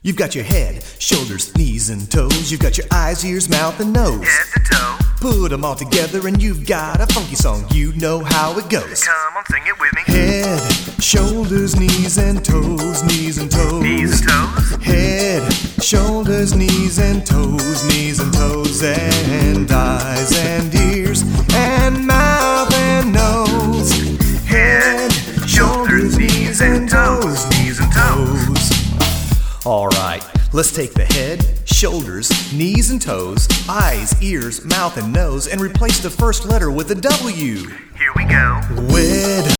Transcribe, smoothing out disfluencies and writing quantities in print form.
You've got your head, shoulders, knees, and toes. You've got your eyes, ears, mouth, and nose. Head to toe. Put them all together and you've got a funky song. You know how it goes. Come on, sing it with me. Head, shoulders, knees, and toes. Knees and toes. Knees and toes. Head, shoulders, knees, and toes. Knees and toes. And eyes and ears and mouth and nose. Head, shoulders, knees, and toes. Knees and toes. Alright, let's take the head, shoulders, knees and toes, eyes, ears, mouth and nose, and replace the first letter with a W. Here we go. Wed.